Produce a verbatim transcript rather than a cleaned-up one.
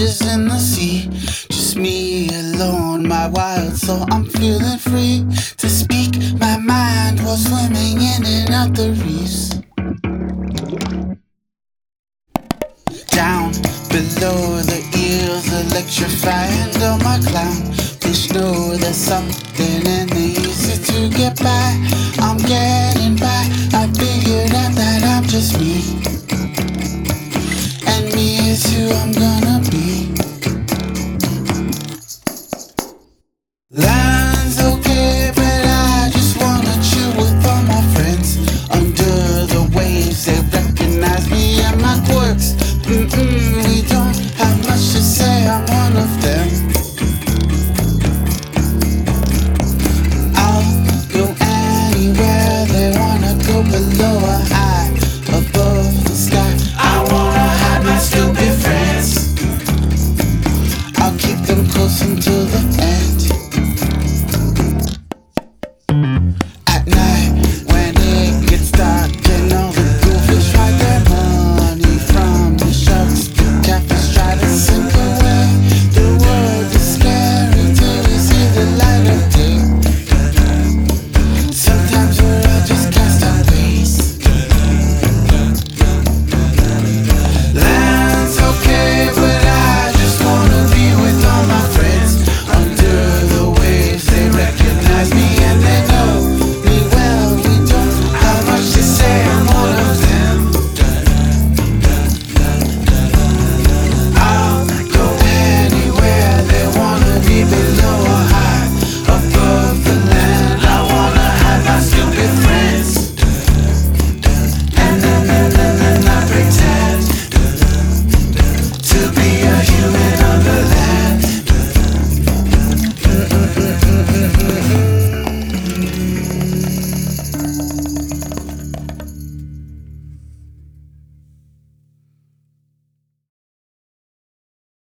fishes in the sea. Just me alone, my wild soul, I'm feeling free to speak my mind while swimming in and out the reefs. Down below the eels electrifying on my clown. Fish know there's something and they easy to get by. I'm getting by, I figured out that I'm just me, and me is who I'm gonna be. Line